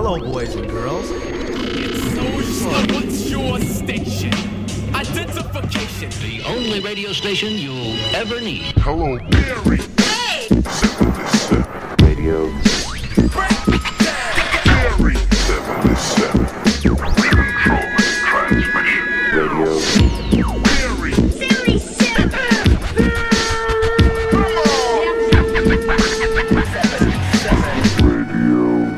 Hello, boys and girls. What's your station? Identification. The only radio station you'll ever need. Hello, Gary. Hey! 77 Radio. Gary. 77. Controlling transmission. Radio. Gary. Series 7. Radio.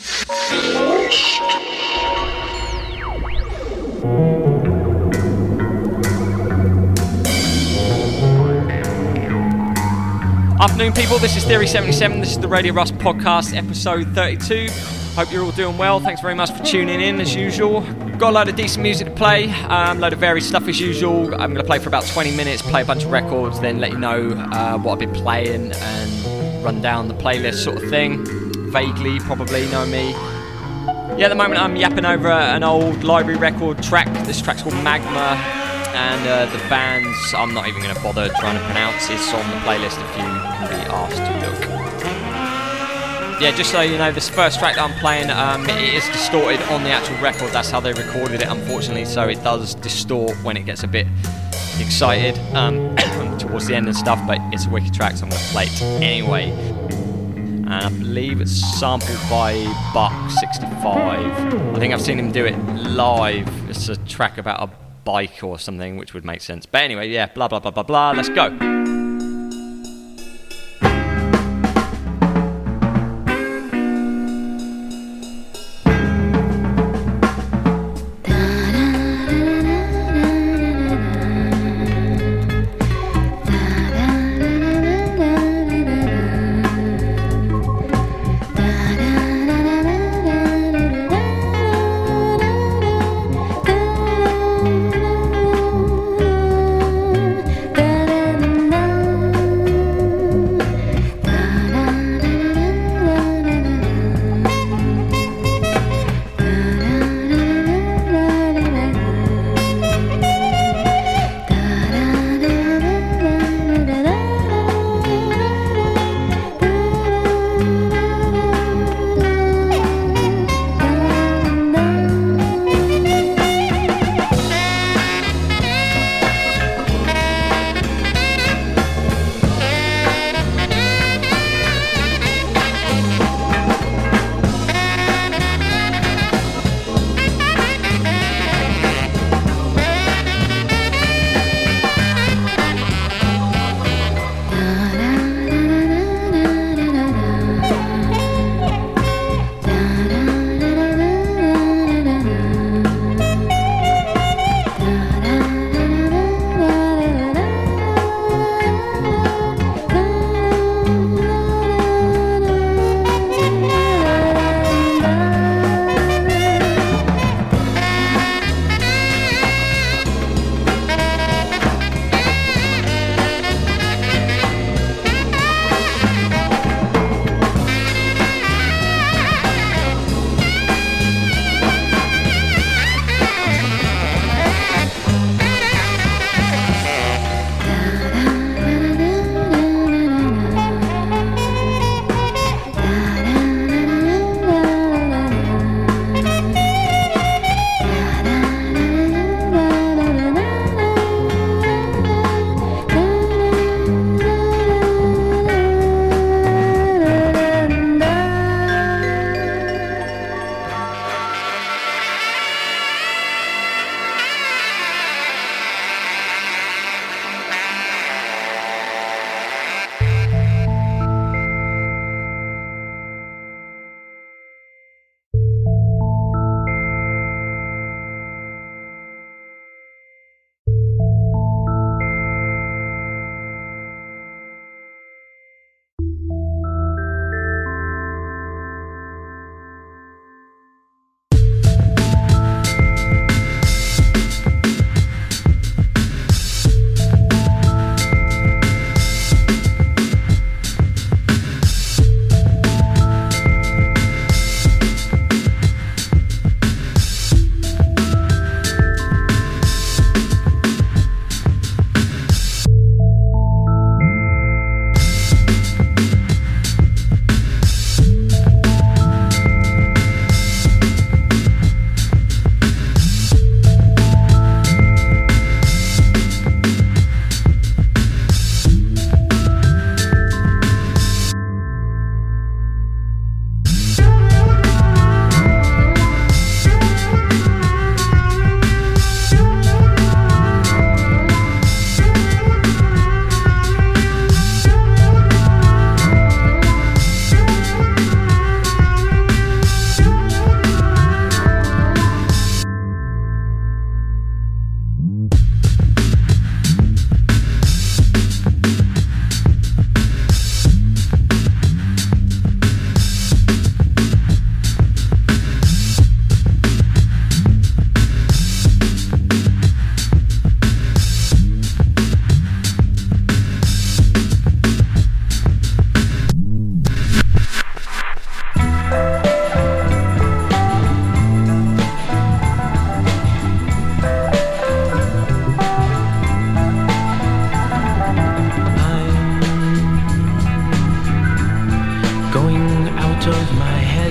Afternoon, people. This is Theory 77. This is the Radio Rust podcast, episode 32. Hope you're all doing well. Thanks very much for tuning in, as usual. Got a load of decent music to play, load of varied stuff as usual. I'm going to play for about 20 minutes, play a bunch of records, then let you know what I've been playing and run down the playlist sort of thing. Vaguely, probably, know me. Yeah, at the moment I'm yapping over an old library record track. This track's called Magma, and the band's, I'm not even going to bother trying to pronounce, it's on the playlist if you can be asked to look. Yeah, just so you know, this first track that I'm playing, it is distorted on the actual record. That's how they recorded it, unfortunately, so it does distort when it gets a bit excited towards the end and stuff, but it's a wicked track, so I'm going to play it anyway. And I believe it's sampled by Buck65. I think I've seen him do it live. It's a track about a bike or something, which would make sense. But anyway, yeah, blah, blah, blah, blah, blah. Let's go. Da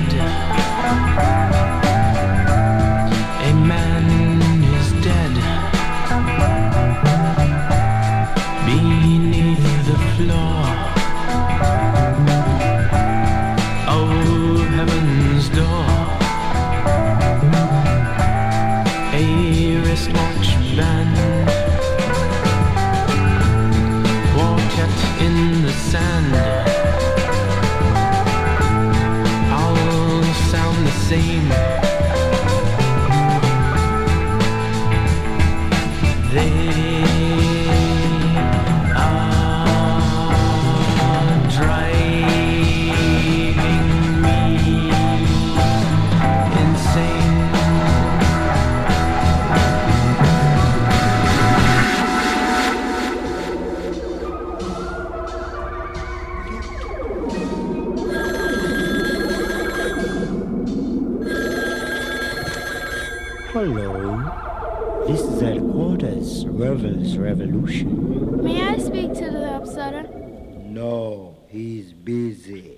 dead. A man is dead beneath the floor. Oh, heaven's door. A wristwatch band, quartet in the sand, all sound the same. They are driving me insane. Hello, this is headquarters, Revel's Revolution. May I speak to the upsetter? No, he's busy.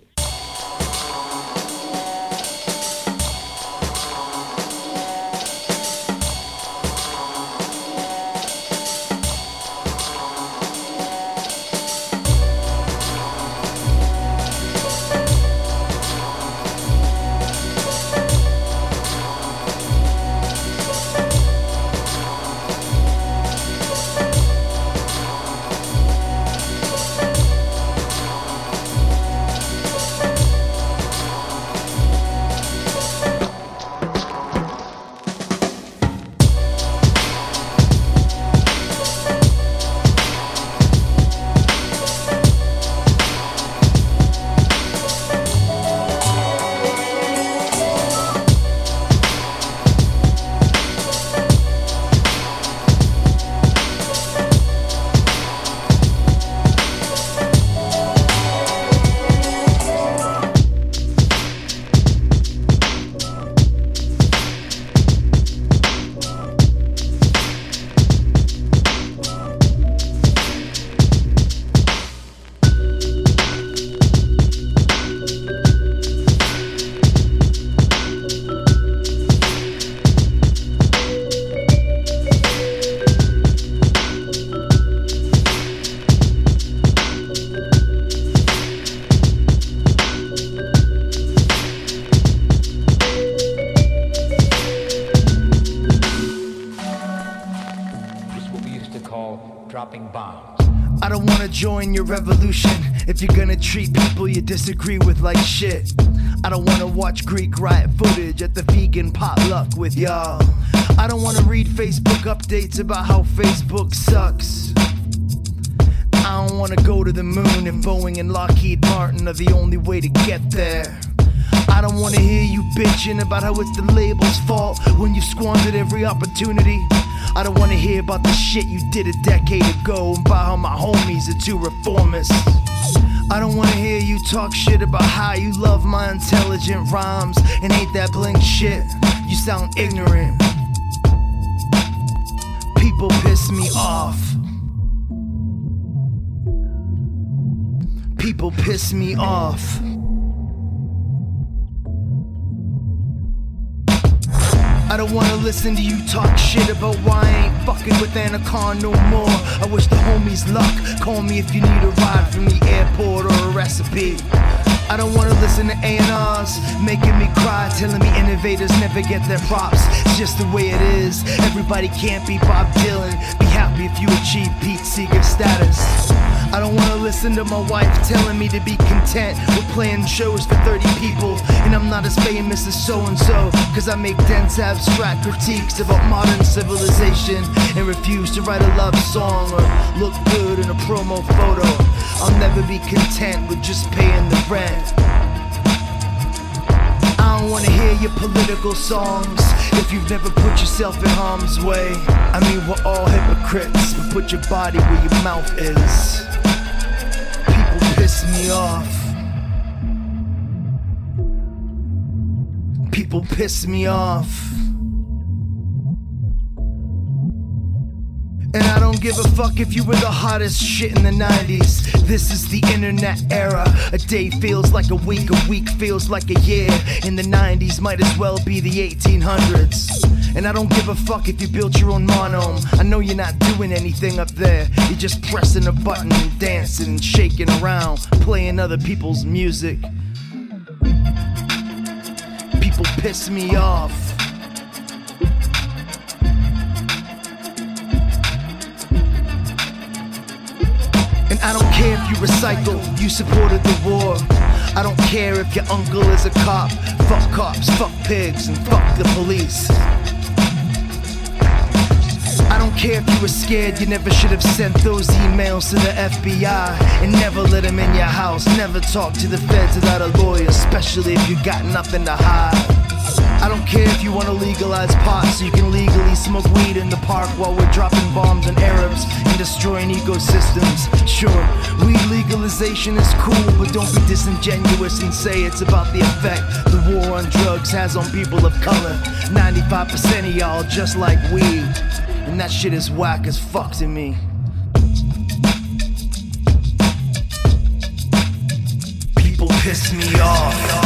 I don't wanna join your revolution if you're gonna treat people you disagree with like shit. I don't wanna watch Greek riot footage at the vegan potluck with y'all. I don't wanna read Facebook updates about how Facebook sucks. I don't wanna go to the moon if Boeing and Lockheed Martin are the only way to get there. I don't wanna hear you bitching about how it's the label's fault when you squandered every opportunity. I don't wanna hear about the shit you did a decade ago and about how my homies are too reformist. I don't wanna hear you talk shit about how you love my intelligent rhymes and hate that bling shit. You sound ignorant. People piss me off. People piss me off. I don't wanna listen to you talk shit about why I ain't fucking with Anacon no more. I wish the homies luck. Call me if you need a ride from the airport or a recipe. I don't wanna listen to A&Rs making me cry, telling me innovators never get their props. It's just the way it is. Everybody can't be Bob Dylan. Be happy if you achieve Pete Seeger status. I don't wanna listen to my wife telling me to be content with playing shows for 30 people and I'm not as famous as so-and-so, cause I make dense abstract critiques about modern civilization and refuse to write a love song or look good in a promo photo. I'll never be content with just paying the rent. I don't wanna hear your political songs if you've never put yourself in harm's way. I mean, we're all hypocrites, but put your body where your mouth is. People piss me off. People piss me off. And I don't don't give a fuck if you were the hottest shit in the 90s. This is the internet era. A day feels like a week feels like a year. In the 90s might as well be the 1800s. And I don't give a fuck if you built your own monome. I know you're not doing anything up there. You're just pressing a button and dancing and shaking around, playing other people's music. People piss me off. And I don't care if you recycle, you supported the war. I don't care if your uncle is a cop. Fuck cops, fuck pigs, and fuck the police. I don't care if you were scared, you never should have sent those emails to the FBI. And never let them in your house, never talk to the feds without a lawyer, especially if you got nothing to hide. I don't care if you want to legalize pot so you can legally smoke weed in the park while we're dropping bombs on Arabs and destroying ecosystems. Sure, weed legalization is cool, but don't be disingenuous and say it's about the effect the war on drugs has on people of color. 95% of y'all just like weed, and that shit is whack as fuck to me. People piss me off.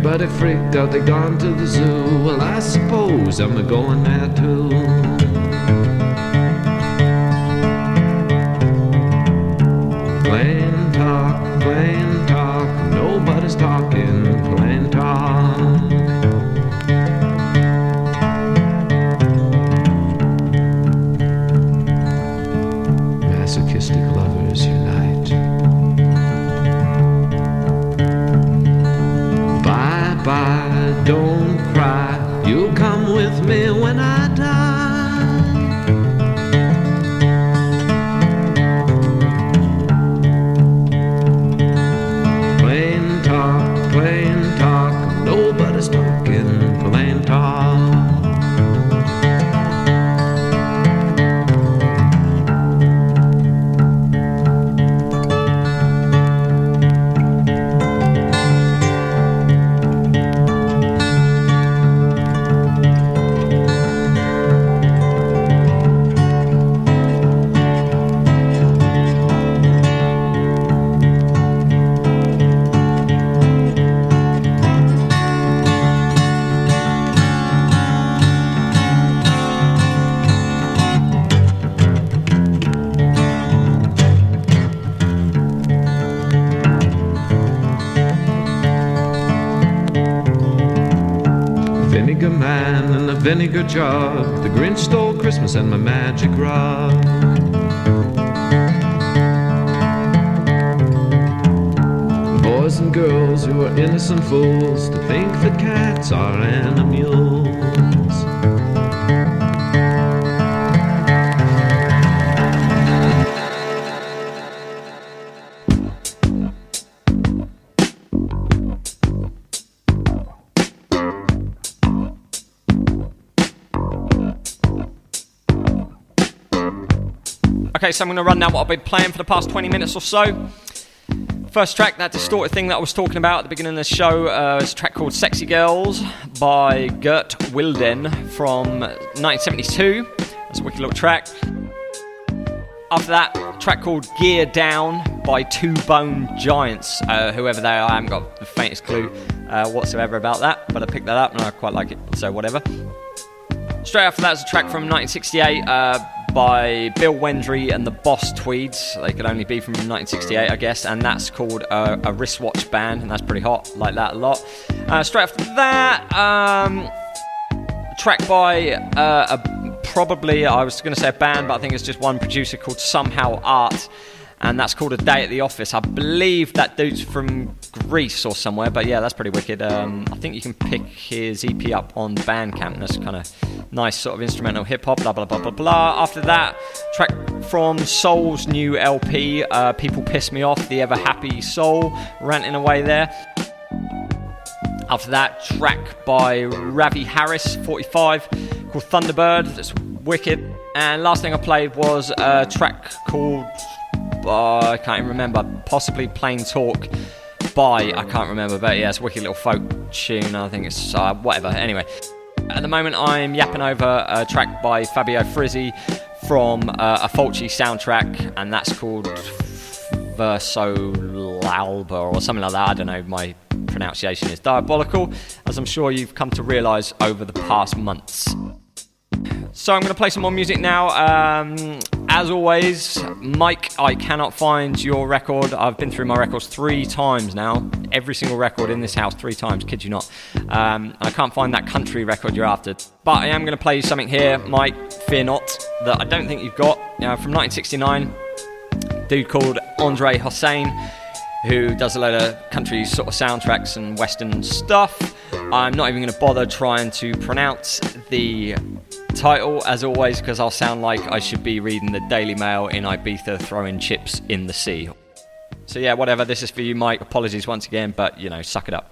Everybody freaked out, they gone to the zoo. Well, I suppose I'm a-going there too. Plain talk, nobody's talking, plain talk. Masochistic lovers unite. Bye-bye, don't cry, you'll come with me when I die. Plain talk, nobody's talking, plain talk. Vinegar man and the vinegar jug, the Grinch stole Christmas and my magic rod. Boys and girls who are innocent fools to think that cats are animals. Okay, so I'm going to run down what I've been playing for the past 20 minutes or so. First track, that distorted thing that I was talking about at the beginning of the show, is a track called Sexy Girls by Gert Wilden from 1972. That's a wicked little track. After that, a track called Gear Down by Two Bone Giants. Whoever they are, I haven't got the faintest clue whatsoever about that, but I picked that up and I quite like it, so whatever. Straight after that is a track from 1968 by Bill Wendry and the Boss Tweeds. They could only be from 1968, I guess, and that's called a wristwatch band, and that's pretty hot. Like that a lot. Straight after that, a track by probably, I was going to say a band, but I think it's just one producer called Somehow Art, and that's called A Day at the Office. I believe that dude's from Greece or somewhere, but yeah, that's pretty wicked. I think you can pick his EP up on Bandcamp, and that's kind of nice sort of instrumental hip-hop, blah, blah, blah, blah, blah. After that, track from Soul's new LP, People Piss Me Off, The Ever Happy Soul, ranting away there. After that, track by Ravi Harris, 45, called Thunderbird, that's wicked. And last thing I played was a track called, I can't even remember, possibly Plain Talk by, I can't remember, but yeah, it's a wicked little folk tune, I think it's, whatever, anyway. At the moment, I'm yapping over a track by Fabio Frizzi from a Fulci soundtrack, and that's called Verso L'Alba or something like that. I don't know, my pronunciation is diabolical, as I'm sure you've come to realise over the past months. So I'm going to play some more music now. As always, Mike, I cannot find your record. I've been through my records 3 times now. Every single record in this house 3 times, kid you not. I can't find that country record you're after. But I am going to play you something here, Mike, fear not, that I don't think you've got. From 1969, a dude called Andre Hossein, who does a load of country sort of soundtracks and western stuff. I'm not even going to bother trying to pronounce the title, as always, because I'll sound like I should be reading the Daily Mail in Ibiza throwing chips in the sea. So yeah, whatever, this is for you, Mike. Apologies once again, but, you know, suck it up.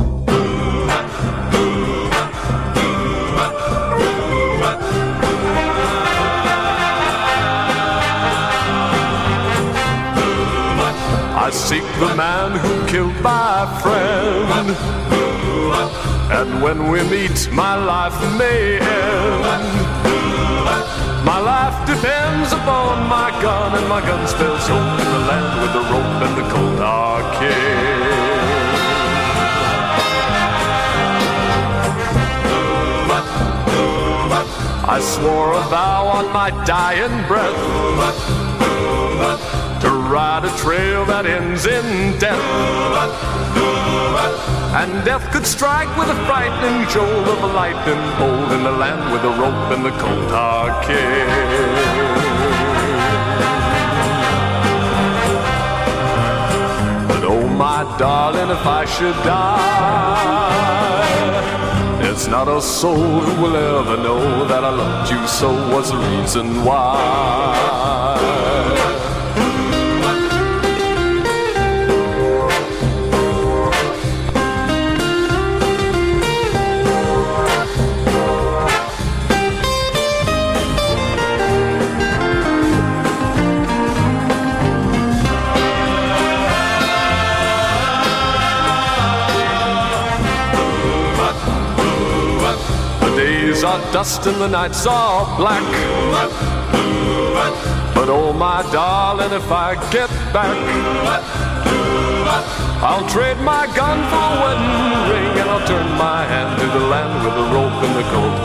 I seek the man who killed my friend, and when we meet, my life may end. My life depends upon my gun, and my gun spells home to the land where the rope and the cold are king. I swore a vow on my dying breath to ride a trail that ends in death. And death could strike with a frightening jolt of a lightning bolt in the land with a rope and the cold hard kiss. But oh my darling, if I should die, there's not a soul who will ever know that I loved you so was the reason why. Are dust and the nights are black. But oh my darling, if I get back, I'll trade my gun for a wedding ring, and I'll turn my hand to the land with the rope and the coat.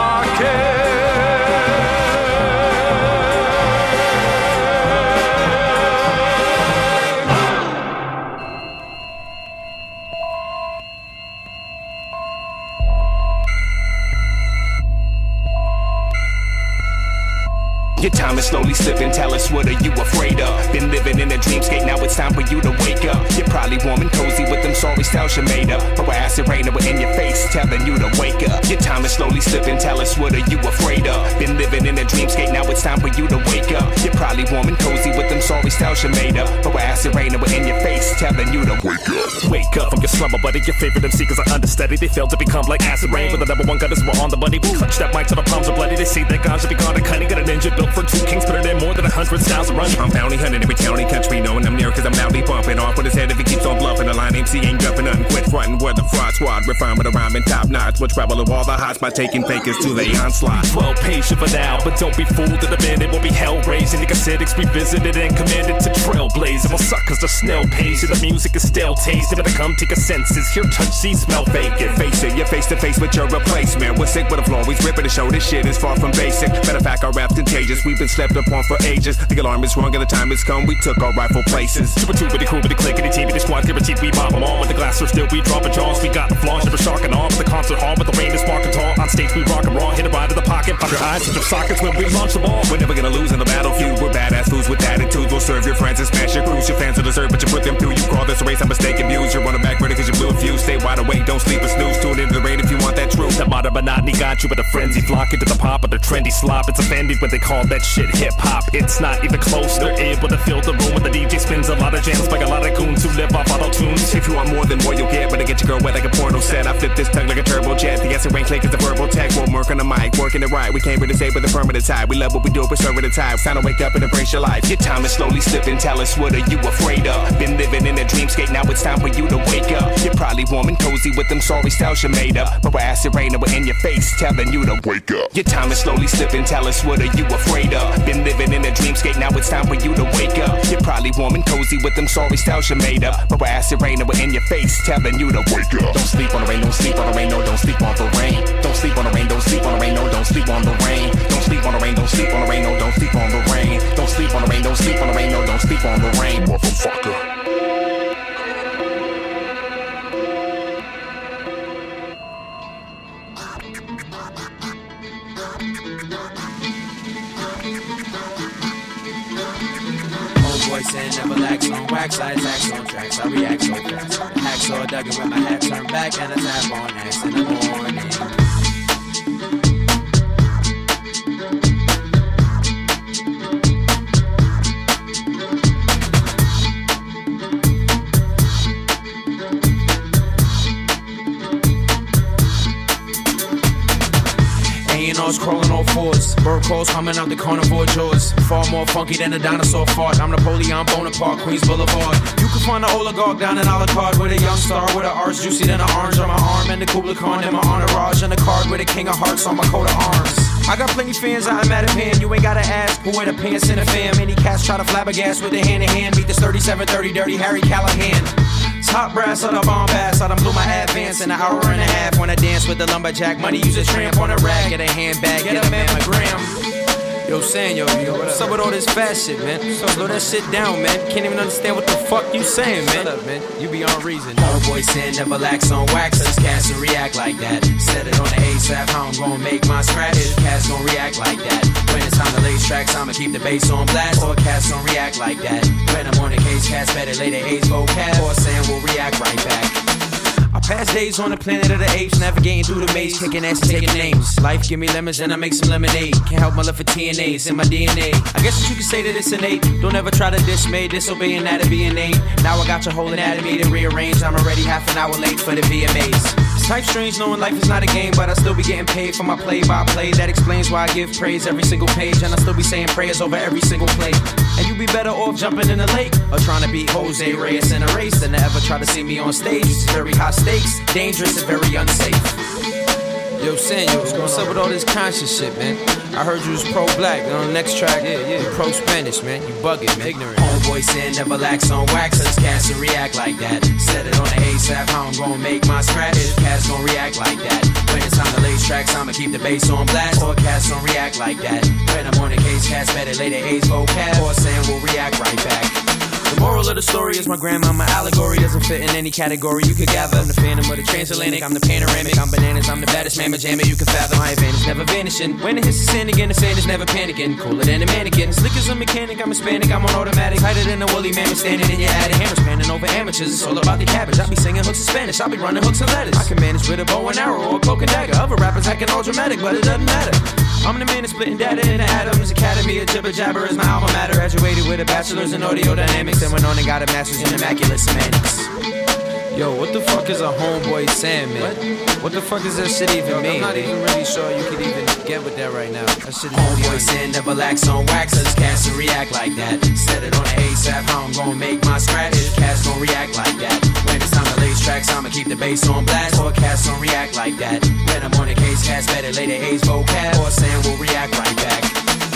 Your time is slowly slipping, tell us what are you afraid of? Been living in a dreamscape, now it's time for you to wake up. You're probably warm and cozy with them sorry styles you made up. Harass and rain in your face, telling you to wake up. Your time is slowly slipping, tell us what are you afraid of? Been living in a dreamscape, now it's time for you to wake up. You're probably warm and cozy with them sorry styles you made up. Harass and rain in your face, telling you to wake up. Wake up from your slumber, buddy. Your favorite MC cause are understudied. They failed to become like acid rain. But the number one gunners were on the money. We clutch that mic till the palms are bloody. They say that God should be gone and cunning. Got a ninja built for two kings, put it in more than 100 styles of running. I'm bounty hunting every county, country, knowing I'm near cause I'm loudly bumping off with his head if he keeps on bluffing. The line MC ain't jumping nothing, quit fronting. We're the fraud squad, refined with a rhyme and top notch. We'll travel of all the hots by taking fakers to the onslaught. Well, patient for now, but don't be fooled in a minute. We'll be hell raising, nigga acidics revisited and committed to trailblazing. We'll suck cause the snail pays, the music is still tasted. Better come take a senses, hear, touch, see, smell, vacant. Face it, you're face to face with your replacement. We're sick with a floor, we ripping the show. This shit is far from basic. Matter of fact, our rap's contagious. We've been slept upon for ages. The alarm is wrong and the time has come. We took our rightful places. Super two with the crew, with the click, and the team, with the squad, guaranteed we mob them all. With the glass are still, we dropping jaws. We got the flaws, never sharking off. With the concert hall, with the rain is sparking tall. On stage, we rock and raw. Hit a ride to the pocket, pop your eyes, hit your sockets when we launch the ball. We're never gonna lose in the battlefield. We're badass fools with attitudes. We'll serve your friends and smash your crews. Your fans will deserve, but you put them through. You call this a race, I'm mistaken views. You're running back ready cause you blew a fuse. Stay wide awake, don't sleep or snooze. Tune into the rain if you want that truth. The modern monotony got you with a frenzy. Flocking to the pop of the trendy slop. It's offending when they call that shit hip-hop. It's not even close, they're able to fill the room when the DJ spins a lot of jams like a lot of goons who live off auto-tunes. If you want more than what you'll get, better get your girl wet like a porno set. I flip this tongue like a turbo jet. The acid rain click is the verbal tech. Won't work on the mic, working it right. We came here to stay with a permanent tie. We love what we do, we're serving the time. It's time to wake up and embrace your life. Your time is slowly slipping, tell us what are you afraid of? Been living in a dreamscape, now it's time for you to wake up. You're probably warm and cozy with them sorry styles you made up. But we're acid rain in your face, telling you to wake up. Your time is slowly slipping, tell us what are you afraid of? Been living in a dreamscape, now it's time for you to wake up. You're probably warm and cozy with them sorry styles you made up. But we're acid rain in your face, telling you to wake up. Don't sleep on the rain, don't sleep on the rain, no, don't sleep on the rain. Don't sleep on the rain, don't sleep on the rain, no, don't sleep on the rain. Don't sleep on the rain, don't sleep on the rain, no, don't sleep on the rain. Don't sleep on the rain, don't sleep on the rain, no, don't sleep on the rain, motherfucker. And never lax on wax, I tax on tracks, I react so fast. Hacksaw dug it with my hat turned back and a tap on ass in the morning. Crawling on fours, bird calls coming out the carnivore jaws. Far more funky than a dinosaur fart. I'm Napoleon Bonaparte, Queens Boulevard. You can find an oligarch down in Alucard with a young star with an arch juicy than an orange on my arm, and the Kubla Khan in my entourage, and a card with a king of hearts on my coat of arms. I got plenty fans, I'm at a pan. You ain't gotta ask who wear the pants in the fam. Any cats try to flabbergast with their hand in hand. Meet this 3730 dirty Harry Callahan. Top brass or the bombast, I done blew my advance in an hour and a half. When I dance with the lumberjack, money use a tramp on a rag, get a handbag, get a mammogram. Yo, saying, yo, what's up with all this fast shit, man? Slow that shit down, man. Can't even understand what the fuck you saying, man. Shut up, man. You be on reason. Homeboy saying never lax on wax, so this cats don't react like that. Set it on the ASAP, how I'm gonna make my scratch. This cats gon' react like that. When it's time to lace tracks, I'ma keep the bass on blast. Or cats don't react like that. When I'm on the case, cats better lay the A's vocab. Or saying we'll react right back. I pass days on the planet of the apes, navigating through the maze, kicking ass and taking names. Life give me lemons and I make some lemonade. Can't help my love for TNA's in my DNA. I guess you could say that it's innate. Don't ever try to dismay, disobey anatomy innate. Now I got your whole anatomy to rearrange. I'm already half an hour late for the VMAs. It's type strange knowing life is not a game, but I still be getting paid for my play-by-play. That explains why I give praise every single page, and I still be saying prayers over every single play. And you be better off jumping in the lake or trying to beat Jose Reyes in a race than to ever try to see me on stage. It's very high stakes, dangerous and very unsafe. Yo, Samuel, what's up with all this conscious shit, man? I heard you was pro-black, and on the next track, you pro-Spanish, man. You bugging, man. Ignorant. Homeboy saying never lax on wax, so this cats don't react like that. Set it on the ASAP, how I'm gonna make my scratch. This cats gon' react like that. When it's time to lace tracks, I'ma keep the bass on blast. Or cats don't react like that. When I'm on the case, cats better lay the A's vocab. Or saying we'll react right back. The moral of the story is my grandma, my allegory doesn't fit in any category you could gather. I'm the phantom of the transatlantic, I'm the panoramic, I'm bananas, I'm the baddest mamma jammer you can fathom. My advantage never vanishing. When it hits the sand again, the sand is never panicking. Cooler than a mannequin, slick as a mechanic, I'm Hispanic, I'm on automatic. Tighter than a woolly mammoth standing in your attic. Hammer spanning over amateurs, it's all about the cabbage. I be singing hooks in Spanish, I be running hooks and letters. I can manage with a bow and arrow or a cloak and dagger. Other rappers acting all dramatic, but it doesn't matter. I'm the man that's splitting data into atoms. Academy of Jibber Jabber is my alma matter. Graduated with a bachelor's in audio dynamics and went on and got a master's in immaculate semantics. Yo, what the fuck is a homeboy saying, man? What the fuck does that shit even mean? I'm not even really sure you could even get with that right now. That shit homeboy saying never lax on wax, so this cats don't react like that. Set it on the ASAP, how I'm gonna make my scratch. This cats don't react like that. When it's time to lace tracks, I'ma keep the bass on blast. Or cats don't react like that. When I'm on the case, cats better lay the A's vocab. Or saying we'll react right back.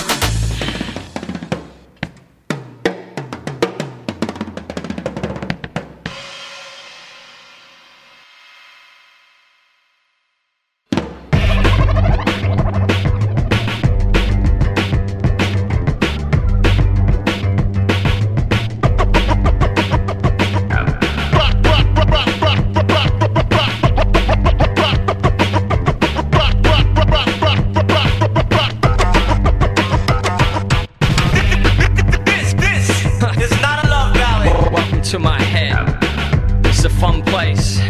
To my head, it's a fun place.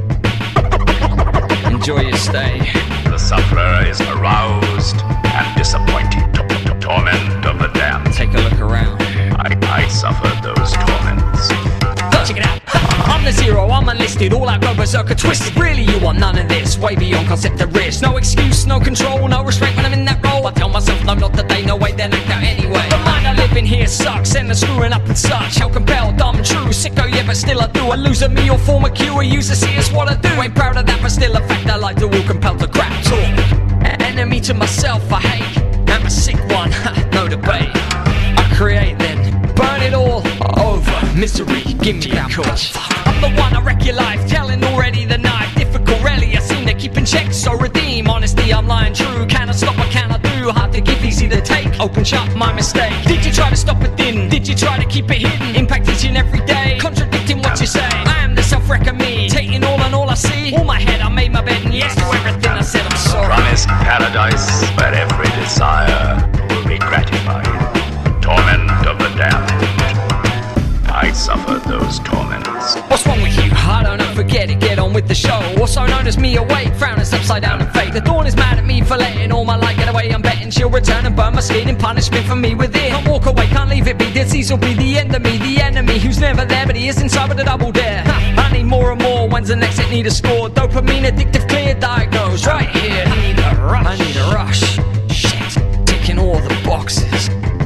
Enjoy your stay. The sufferer is aroused and disappointed. Torment of the damned. Take a look around. I suffered those torments. Check it out. I'm the zero, I'm unlisted, all out go berserker twisted. Really you want none of this, way beyond concept of risk. No excuse, no control, no restraint when I'm in that role. I tell myself no, not today, no way, then act out anyway. The mind I live in here sucks, and the screwing up and such. How compelled, dumb, true, sicko, yeah, but still I do. A loser, me or former Q, a user, see it's what I do. Ain't proud of that, but still a fact I like to walk compelled to crap talk. Enemy to myself, I hate, I'm a sick one, no debate. I create then, burn it all over. Misery, give me a call. I'm the one, I wreck your life, telling already the knife. Difficult, rarely I seem to keep in check, so redeem. Honesty, I'm lying true, can I stop, what can I do? Hard to give, easy to take, open shut, my mistake. Did you try to stop it then? Did you try to keep it hidden? Impact each and every day, contradicting what you say. I am the self-wrecker me, taking all and all I see. All my head, I made my bed, and yes to everything I said, I'm sorry. Promised paradise where every desire will be gratified. Torment of the damned. I suffered those torments. What's wrong with you? I don't know, forget it, get on with the show. Also known as me awake, frown is upside down and fake. The dawn is mad at me for letting all my light get away. I'm betting she'll return and burn my skin in punishment for me within. Can't walk away, can't leave it be. Disease will be the end of me, the enemy who's never there, but he is inside with a double dare. I need more and more, when's the next hit need a score? Dopamine addictive, clear diagnosed, right here. I need a rush, I need a rush. Shit, ticking all the boxes.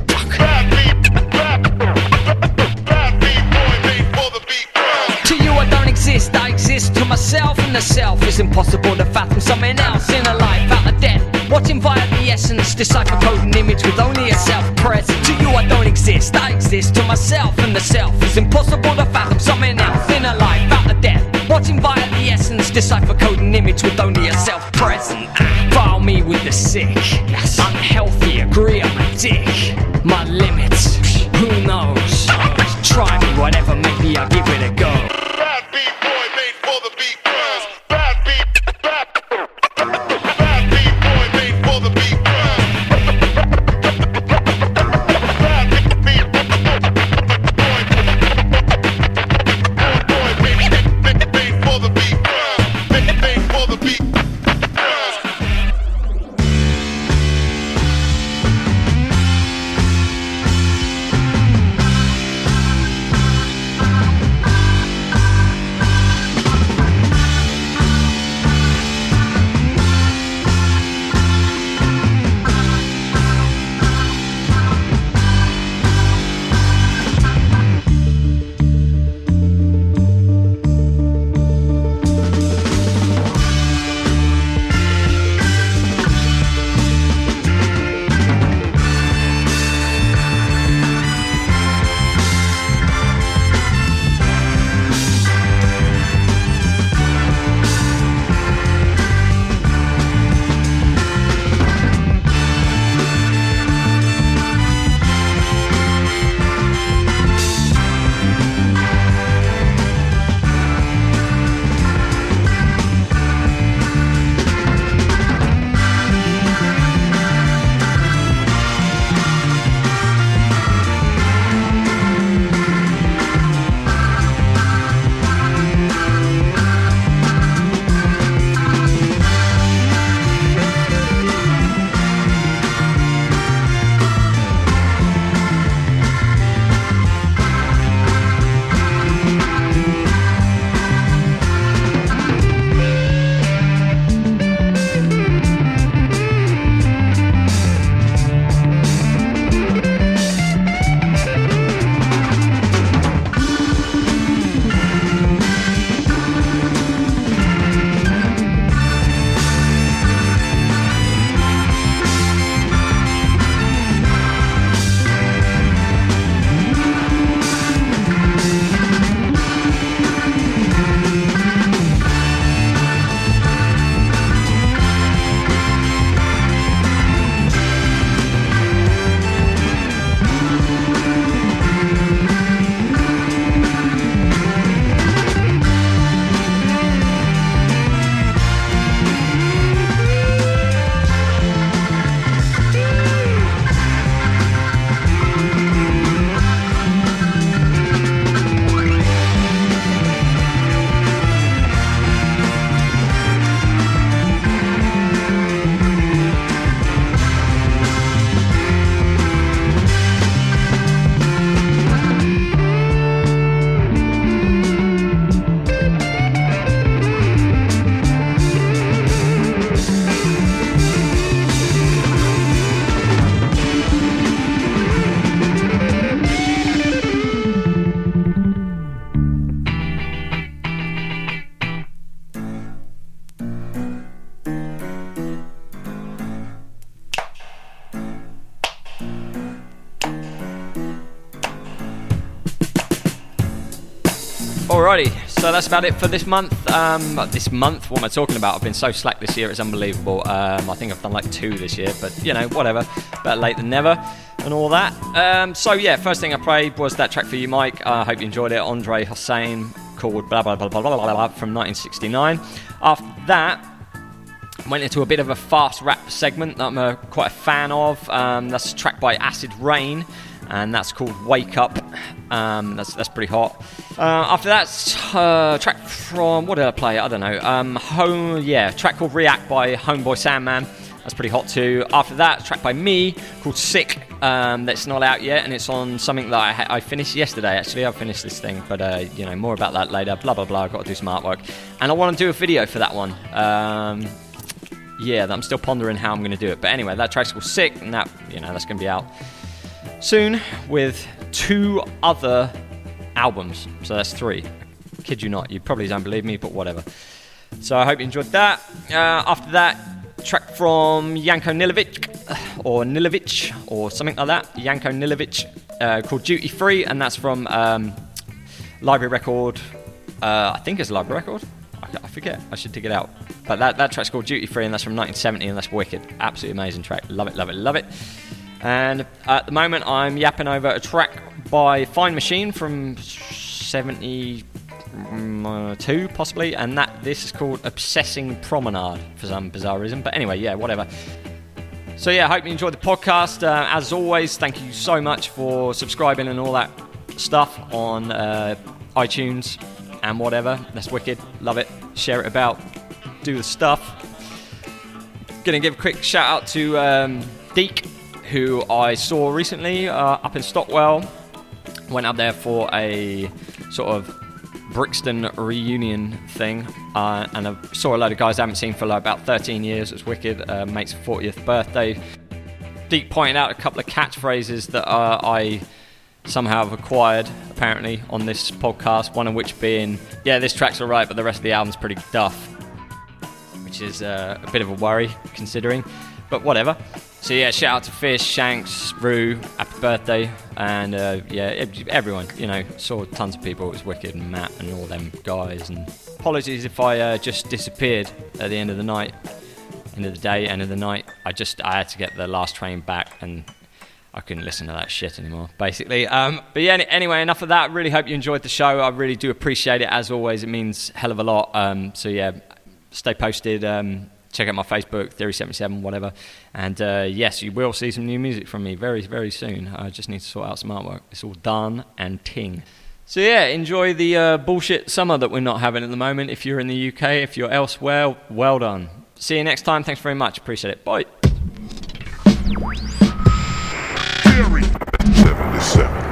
I exist to myself, and the self is impossible to fathom. Something else in a life out of death, watching via the essence, decipher code and image with only a self present. To you I don't exist. exist. I exist to myself, and the self is impossible to fathom. Something else in a life, out of death. Watching via the essence, decipher code and image with only a self present. File me with the sick. Unhealthy, agree I'm a dick. My limits, who knows? Try me, whatever, maybe I'll give it a go. Bad beat boy made for the beat girls. Bad beat boy made for the beat girls. Bad beat boy made for the beat girls. Made for the beat girls. Alrighty, so that's about it for this month. What am I talking about? I've been so slack this year, it's unbelievable. I think I've done like 2 this year, but you know, whatever. Better late than never and all that. So yeah, first thing I played was that track for you, Mike. I hope you enjoyed it. Andre Hossein, called blah blah blah blah blah blah from 1969. After that, went into a bit of a fast rap segment that I'm quite a fan of. That's a track by Acid Rain, and that's called Wake Up. That's pretty hot. After that, track from, what did I play? I don't know. Track called React by Homeboy Sandman. That's pretty hot too. After that, track by me called Sick. That's not out yet, and it's on something that I finished yesterday. Actually, I finished this thing, but more about that later. Blah blah blah. I've got to do some artwork, and I want to do a video for that one. I'm still pondering how I'm going to do it. But anyway, that track's called Sick, and that's going to be out soon with 2 other albums. So that's 3. I kid you not. You probably don't believe me, but whatever. So I hope you enjoyed that. After that, track from Janko Nilovic, or something like that. Janko Nilovic, called Duty Free, and that's from Library Record. I think it's Library Record. I forget. I should dig it out. But that track's called Duty Free, and that's from 1970, and that's wicked. Absolutely amazing track. Love it, love it, love it. And at the moment, I'm yapping over a track by Fine Machine from 72, possibly, and this is called Obsessing Promenade for some bizarre reason. But anyway, yeah, whatever. So yeah, I hope you enjoyed the podcast. As always, thank you so much for subscribing and all that stuff on iTunes and whatever. That's wicked. Love it. Share it about. Do the stuff. Gonna give a quick shout out to Deke, who I saw recently up in Stockwell. Went up there for a sort of Brixton reunion thing, and I saw a load of guys I haven't seen for like about 13 years. It was wicked. Mate's 40th birthday. Deke pointed out a couple of catchphrases that I somehow have acquired, apparently, on this podcast. One of which being, yeah, this track's alright, but the rest of the album's pretty duff. Which is a bit of a worry, considering. But whatever. So yeah, shout out to Fish, Shanks, Rue, happy birthday, and yeah, everyone, you know, saw tons of people. It was wicked, and Matt and all them guys. And apologies if I just disappeared at the end of the night, end of the day, end of the night. I had to get the last train back, and I couldn't listen to that shit anymore, basically. But yeah, anyway, enough of that. Really hope you enjoyed the show. I really do appreciate it, as always. It means a hell of a lot. So yeah, stay posted. Check out my Facebook, Theory77, whatever. And yes, you will see some new music from me very, very soon. I just need to sort out some artwork. It's all done and ting. So yeah, enjoy the bullshit summer that we're not having at the moment. If you're in the UK, if you're elsewhere, well done. See you next time. Thanks very much. Appreciate it. Bye. Theory 77.